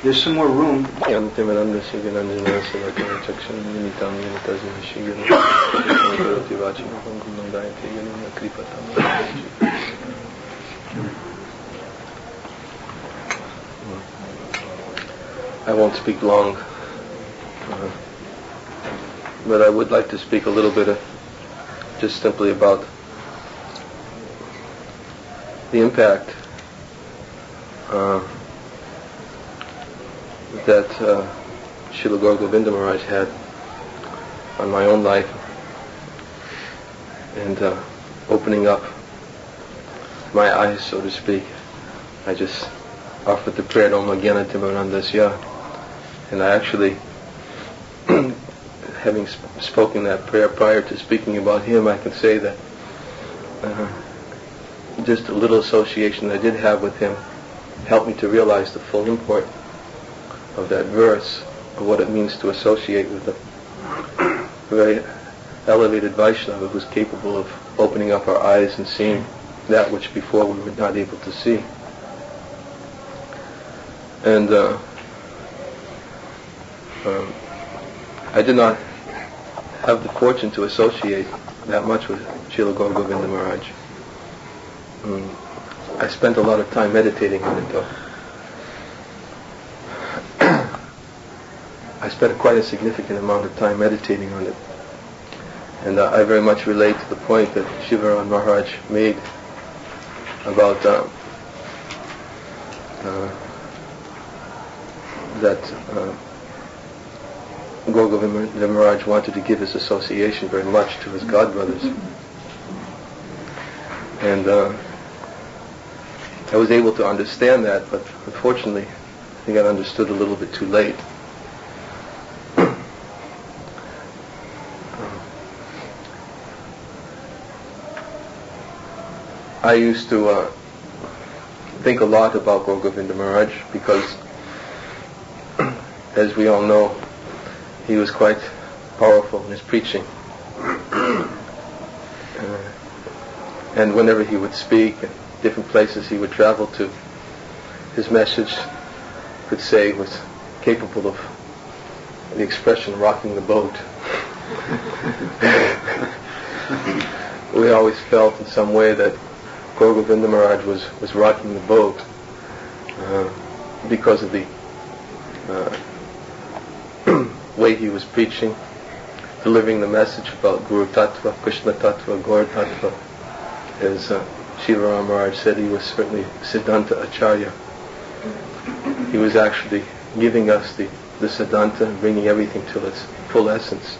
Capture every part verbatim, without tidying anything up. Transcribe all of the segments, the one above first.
there's some more room. I won't speak long, uh, but I would like to speak a little bit of, just simply about the impact uh, that uh, Srila Gaura Govinda Maharaj had on my own life, and uh, opening up my eyes, so to speak. I just offered the prayer Om Ajnana Timirandasya, and I actually, having sp- spoken that prayer prior to speaking about him, I can say that uh, just a little association I did have with him helped me to realize the full import of that verse, of what it means to associate with a very elevated Vaishnava who's capable of opening up our eyes and seeing that which before we were not able to see. And uh, um, I did not have the fortune to associate that much with Srila Gaura Govinda Maharaj. Um, I spent a lot of time meditating on it, though. I spent quite a significant amount of time meditating on it. And uh, I very much relate to the point that Shivaram Maharaj made about uh, uh, that uh, Gaura Govinda Maharaj wanted to give his association very much to his godbrothers. And uh, I was able to understand that, but unfortunately I think I understood a little bit too late. I used to uh, think a lot about Gaura Govinda Maharaj because, as we all know, he was quite powerful in his preaching. Uh, and whenever he would speak, in different places he would travel to, his message, could say, was capable of the expression rocking the boat. We always felt in some way that Gaura Govinda Maharaj was, was rocking the boat uh, because of the uh, way he was preaching, delivering the message about Guru Tattva, Krishna Tattva, Gaura Tattva. As uh, Shivaram Maharaj said, he was certainly Siddhanta Acharya. He was actually giving us the, the Siddhanta and bringing everything to its full essence.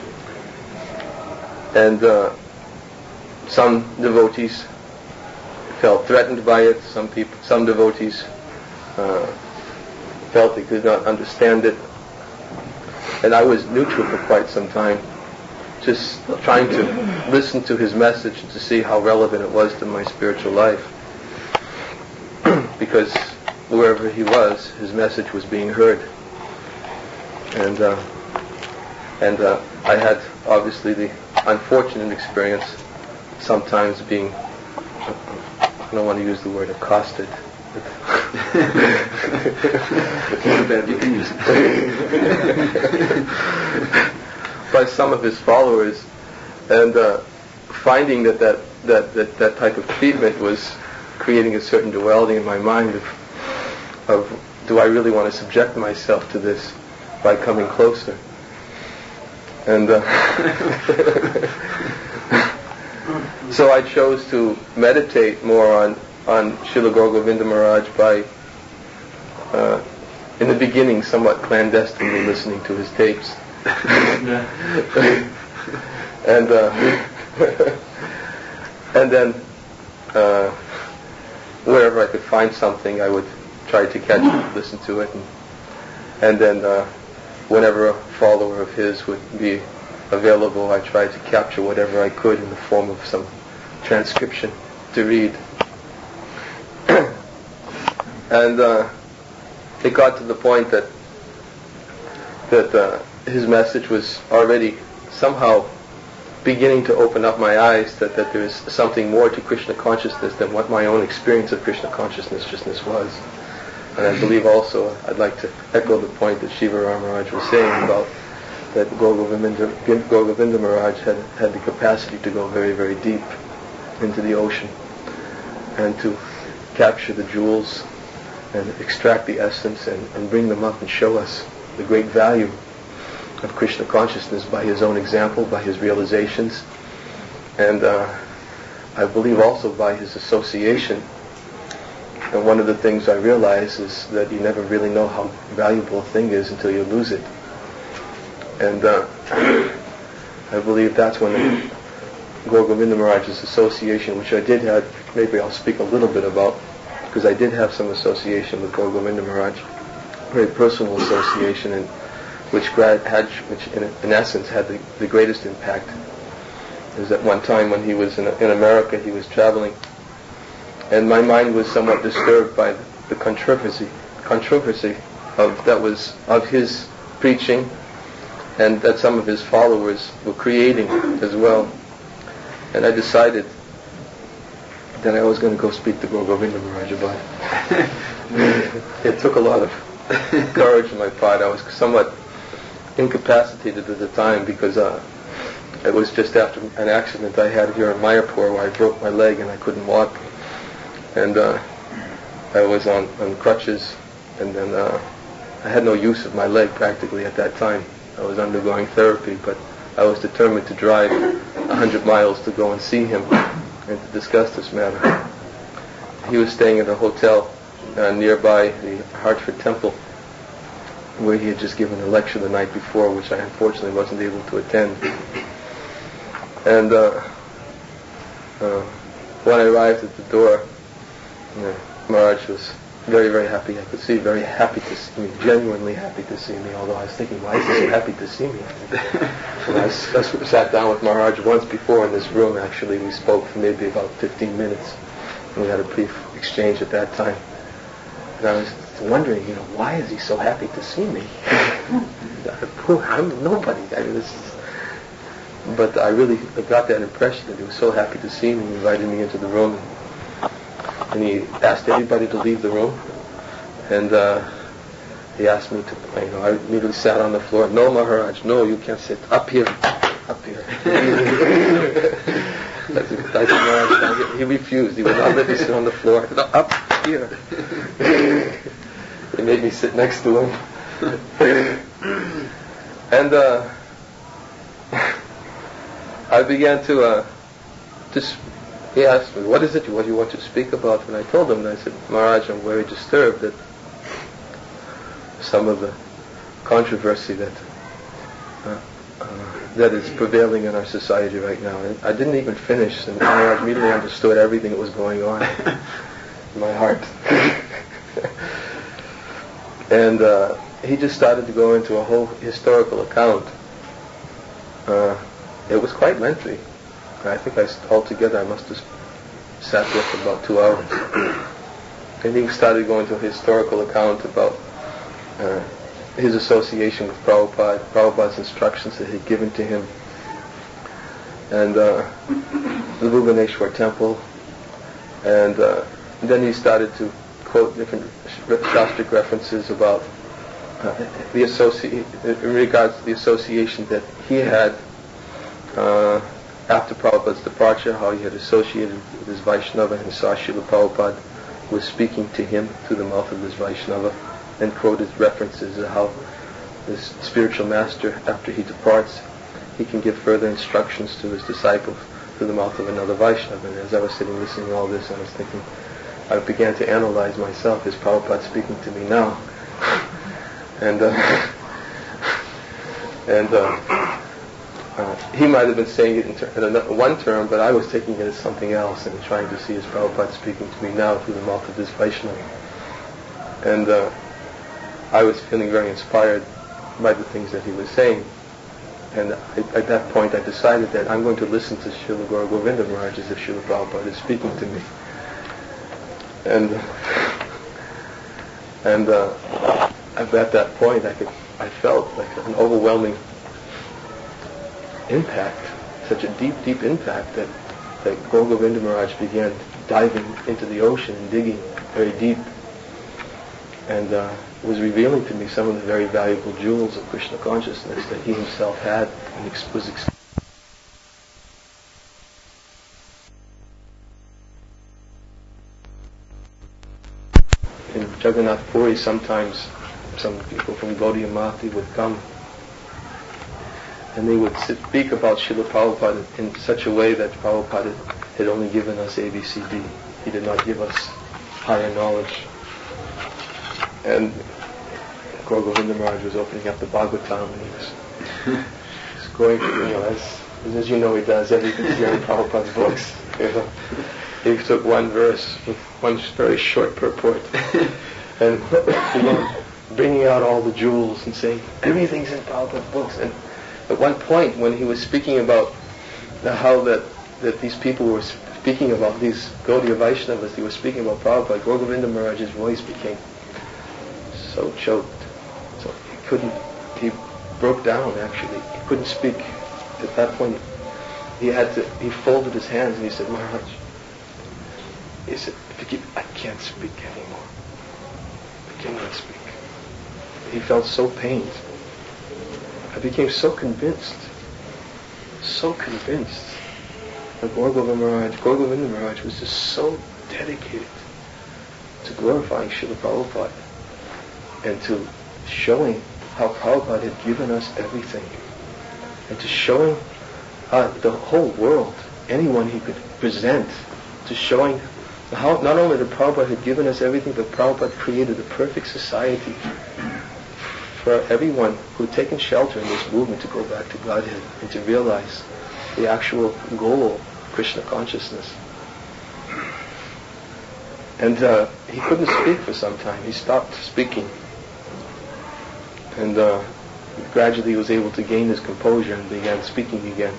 And uh, some devotees felt threatened by it. Some people, some devotees uh, felt they could not understand it. And I was neutral for quite some time, just trying to listen to his message and to see how relevant it was to my spiritual life. Because wherever he was, his message was being heard. And uh, and uh, I had obviously the unfortunate experience sometimes being, I don't want to use the word accosted, but by some of his followers, and uh, finding that that, that that that type of treatment was creating a certain duality in my mind of, of do I really want to subject myself to this by coming closer? And uh, so I chose to meditate more on, on Srila Gaura Govinda Maharaj by, uh, in the beginning, somewhat clandestinely listening to his tapes. and uh, and then uh, wherever I could find something, I would try to catch it, listen to it, and, and then uh, whenever a follower of his would be available, I tried to capture whatever I could in the form of some transcription to read. And uh, it got to the point that that uh, his message was already somehow beginning to open up my eyes that, that there is something more to Krishna consciousness than what my own experience of Krishna consciousness just was. And I believe also, I'd like to echo the point that Shiva Ram Maharaj was saying about that Gaur Govinda, Gaur Govinda Maharaj had, had the capacity to go very, very deep into the ocean and to capture the jewels and extract the essence and, and bring them up and show us the great value of Krishna consciousness by his own example, by his realizations, and uh, I believe also by his association. And one of the things I realize is that you never really know how valuable a thing is until you lose it. And uh, I believe that's when Gaur Govinda Maharaj's association, which I did have, maybe I'll speak a little bit about, because I did have some association with Gaur Govinda Maharaj, very personal association, and which had, which in, in essence had the, the greatest impact. It was at one time when he was in, in America, he was traveling, and my mind was somewhat disturbed by the, the controversy, controversy of that was of his preaching, and that some of his followers were creating as well. And I decided that I was going to go speak to Gaur Govinda Maharaj about it. It took a lot of courage on my part. I was somewhat incapacitated at the time because uh, it was just after an accident I had here in Mayapur where I broke my leg and I couldn't walk. And uh, I was on, on crutches, and then uh, I had no use of my leg practically at that time. I was undergoing therapy, but I was determined to drive a hundred miles to go and see him and to discuss this matter. He was staying at a hotel uh, nearby the Hartford Temple, where he had just given a lecture the night before, which I unfortunately wasn't able to attend. And uh, uh, when I arrived at the door, you know, Maharaj was very, very happy. I could see very happy to see me, genuinely happy to see me, although I was thinking, why is he so happy to see me? And I, I sat down with Maharaj once before in this room, actually. We spoke for maybe about fifteen minutes. And we had a brief exchange at that time. And I was wondering, you know, why is he so happy to see me? I'm nobody. I mean, this is, but I really got that impression that he was so happy to see me. He invited me into the room, and, and he asked everybody to leave the room. And uh, he asked me to, you know, I immediately sat on the floor. No, Maharaj, no, you can't sit. Up here, up here. I said, Maharaj, he refused. He would not let me sit on the floor. No, up here. He made me sit next to him. And uh, I began to, uh, to sp- he asked me, what is it, what do you want to speak about? And I told him, and I said, Maharaj, I'm very disturbed that some of the controversy that uh, uh, that is prevailing in our society right now. And I didn't even finish, and Maharaj immediately understood everything that was going on in my heart. And uh, he just started to go into a whole historical account. Uh, it was quite lengthy. I think I altogether I must have sat there for about two hours. And he started going to a historical account about uh, his association with Prabhupada, Prabhupada's instructions that he had given to him, and uh, the Bhubaneswar temple. And uh, then he started to quote different Shastric references about uh, the associ- in regards to the association that he had uh, after Prabhupada's departure, how he had associated with his Vaishnava and saw Srila Prabhupada was speaking to him through the mouth of this Vaishnava, and quoted references of how this spiritual master, after he departs, he can give further instructions to his disciples through the mouth of another Vaishnava. And as I was sitting listening to all this, I was thinking, I began to analyze myself. Is Prabhupada speaking to me now? and uh, and uh, uh, he might have been saying it in, ter- in another, one term, but I was taking it as something else and trying to see is Prabhupada speaking to me now through the mouth of this Vaishnava. And uh, I was feeling very inspired by the things that he was saying. And I, at that point I decided that I'm going to listen to Srila Gaur Govinda Maharaj as if Srila Prabhupada is speaking to me. And and uh, at that point I could I felt like an overwhelming impact, such a deep, deep impact that, that Gaur Govinda Maharaj began diving into the ocean and digging very deep. and uh, was revealing to me some of the very valuable jewels of Krishna consciousness that he himself had and ex- was ex- in Jagannath Puri. Sometimes some people from Gaudiya Mati would come and they would speak about Srila Prabhupada in such a way that Prabhupada had only given us A B C D. He did not give us higher knowledge. And Gaur Govinda Maharaj was opening up the Bhagavatam and he was, was going, you know, as, as you know he does, everything's here in Prabhupada's books. You know. He took one verse with one very short purport and began bringing out all the jewels and saying, everything's in Prabhupada's books. And at one point when he was speaking about the, how that, that these people were speaking about, these Gaudiya Vaishnavas, they were speaking about Prabhupada, Gaur Govinda Maharaj's voice became so choked. So he couldn't, he broke down actually. He couldn't speak. At that point, he had to, he folded his hands and he said, Maharaj, he said, I can't speak anymore. I cannot speak. He felt so pained. I became so convinced, so convinced that Gaur Govinda Maharaj, Gaur Govinda Maharaj was just so dedicated to glorifying Srila Prabhupada and to showing how Prabhupada had given us everything, and to showing uh, the whole world, anyone he could present, to showing how not only that Prabhupada had given us everything, but Prabhupada created a perfect society for everyone who had taken shelter in this movement to go back to Godhead and to realize the actual goal of Krishna consciousness. And uh, he couldn't speak for some time. He stopped speaking. And uh, gradually he was able to gain his composure and began speaking again.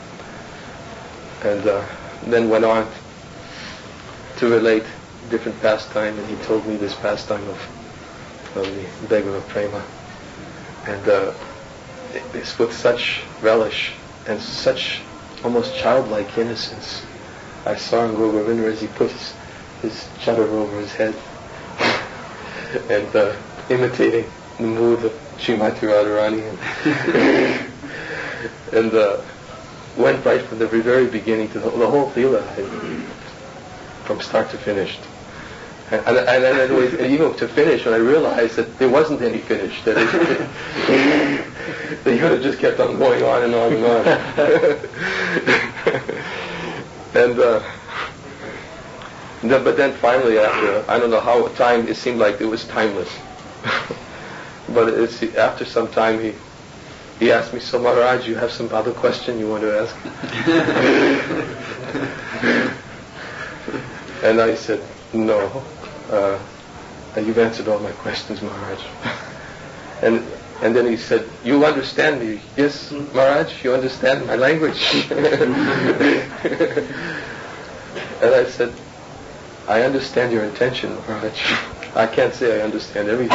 And uh, then went on to relate different pastime, and he told me this pastime of, of the beggar of Prema. And uh, it's with such relish and such almost childlike innocence. I saw in Gaur Govinda as he put his, his chadar over his head and uh, imitating the mood of Srimati Radharani and, and uh, went right from the very beginning to the, the whole Leela, from start to finish. And, and, and, and, was, and even to finish, when I realized that there wasn't any finish, that it, they could have just kept on going on and on and on. and uh, the, but then finally, after I don't know how time, it seemed like it was timeless. But it's, after some time, he he asked me, "So Maharaj, you have some other question you want to ask?" And I said, "No, uh, you've answered all my questions, Maharaj." and and then he said, "You understand me?" "Yes, Maharaj, you understand my language." And I said, "I understand your intention, Maharaj. I can't say I understand everything."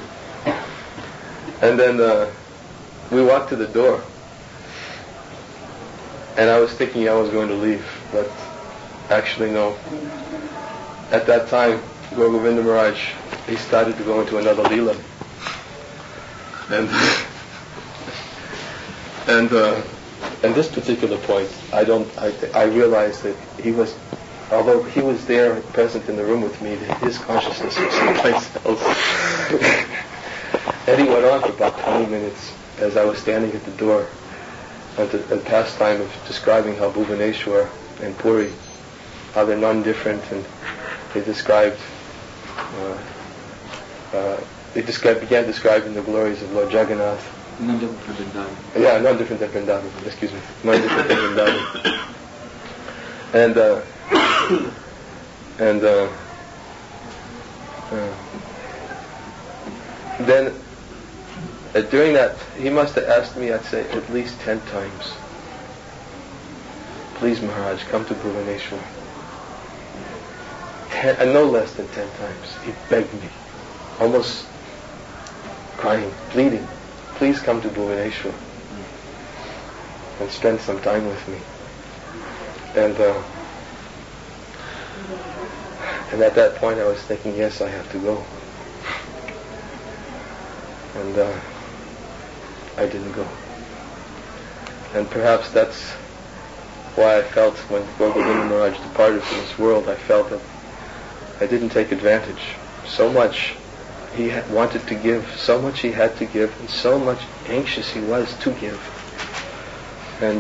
And then uh, we walked to the door, and I was thinking I was going to leave, but actually no. At that time, Gaur Govinda Maharaj, he started to go into another Leela. And and uh, at this particular point, I don't, I, I realized that he was, although he was there present in the room with me, that his consciousness was someplace else. And he went on for about twenty minutes as I was standing at the door, at the, the pastime of describing how Bhuvaneshwar and Puri, how they're non-different, and they described, uh, uh, they described, began describing the glories of Lord Jagannath. Non-different from Vrindavan. Yeah, non-different than Vrindavan, excuse me. Non-different than Vrindavan. And, uh, and, uh, uh, then, uh, during that, he must have asked me, I'd say, at least ten times, "Please, Maharaj, come to Bhuvaneshwar." Ten, and no less than ten times. He begged me, almost crying, pleading, "Please come to Bhuvaneshwar and spend some time with me." And uh, and at that point I was thinking, yes, I have to go. and uh, I didn't go. And perhaps that's why I felt when Gaura Govinda Maharaj departed from this world, I felt that I didn't take advantage. So much he had wanted to give, so much he had to give, and so much anxious he was to give. And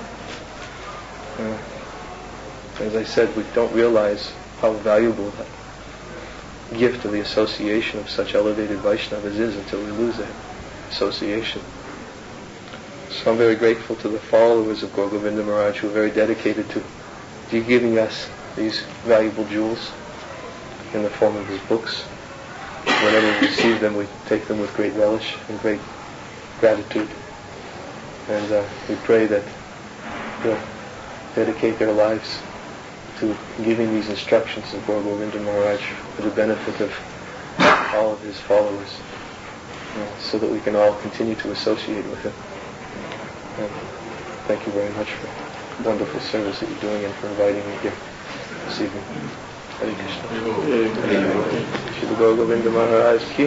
uh, as I said, we don't realize how valuable that gift of the association of such elevated Vaishnavas is until we lose that association. So I'm very grateful to the followers of Gaura Govinda Maharaj who are very dedicated to, to giving us these valuable jewels in the form of his books. Whenever we receive them, we take them with great relish and great gratitude. And uh, we pray that they'll dedicate their lives to giving these instructions of Gaura Govinda Maharaj for the benefit of all of his followers, uh, so that we can all continue to associate with him. And thank you very much for the wonderful service that you're doing and for inviting me here this evening. Hare Krishna. Shri Gaura Govinda Maharaj ki.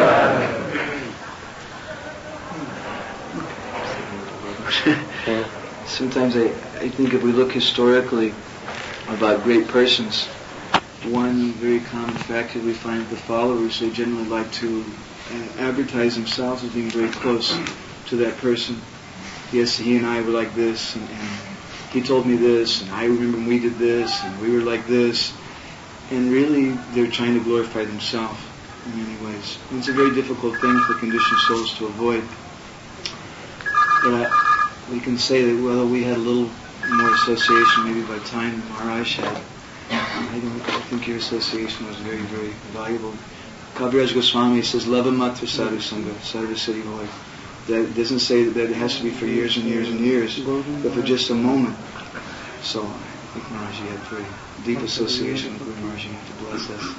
Sometimes I, I think if we look historically about great persons, one very common factor we find with the followers, they generally like to uh, advertise themselves as being very close to that person. Yes, he and I were like this, and, and he told me this, and I remember when we did this, and we were like this. And really, they're trying to glorify themselves in many ways. And it's a very difficult thing for conditioned souls to avoid. But I, we can say that, well, we had a little more association maybe by time than Maharaj had. I don't. I think your association was very, very valuable. Kaviraj Goswami says, "Lava matra sadhu sangha, sadhu siddhi hoy." That doesn't say that it has to be for years and years and years, but for just a moment. So I think Maharaj had very deep association with Guru Maharaj to bless us.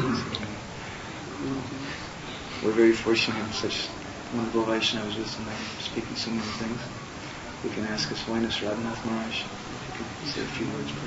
We're very fortunate to have such wonderful Vaishnavas with us tonight, speaking so many things. We can ask His Holiness Radhanath Maharaj if he could say a few words.